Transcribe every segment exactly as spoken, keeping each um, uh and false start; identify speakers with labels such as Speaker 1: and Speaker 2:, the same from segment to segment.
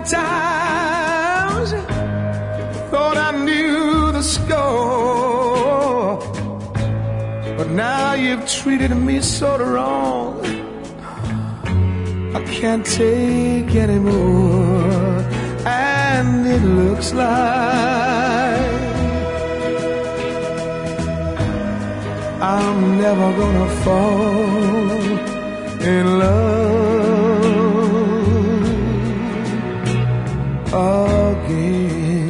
Speaker 1: times thought I knew the score, but now you've treated me so wrong. I can't take anymore, and it looks like I'm never gonna fall in love again.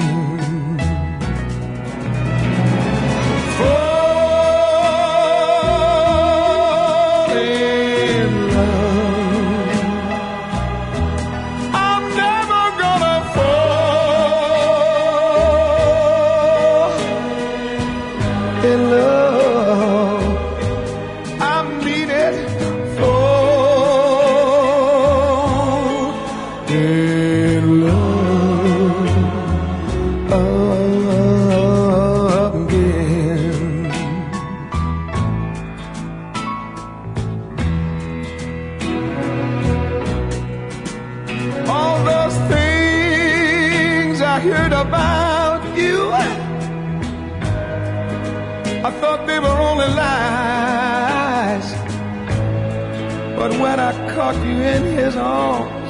Speaker 1: Fall in love. I'm never gonna fall in love. I mean it. Fall in love again. All those things I heard about you, I thought they were only lies, but when I caught you in his arms,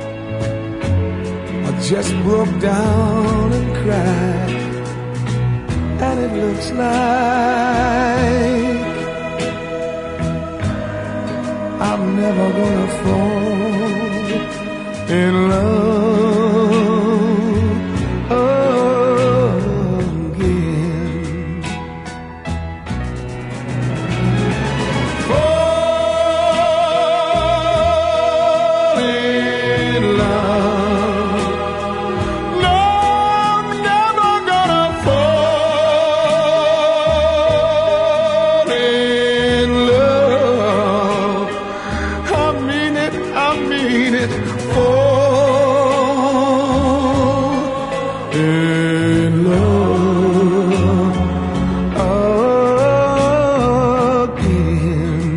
Speaker 1: I just broke down and cried. And it looks like I'm never gonna fall in love again. Fall in love. No, I'm never gonna fall in love. I mean it, I mean it. Fall in love again.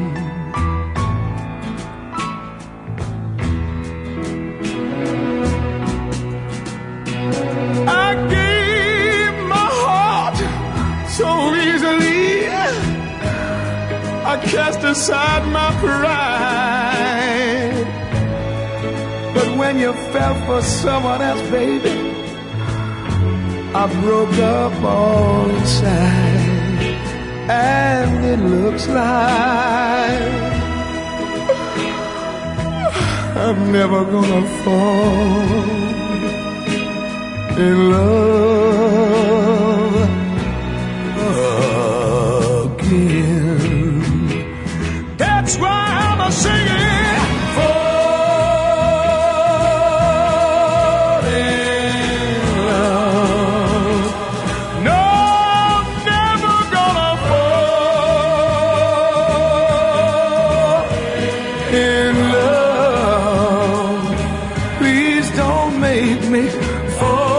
Speaker 1: I gave my heart so easily, I cast aside my pride. But when you fell for someone else, baby, I broke up all inside. And it looks like I'm never gonna fall in love again. That's why I'm a singing. Fall in love. No, I'm never gonna fall in love. Please don't make me fall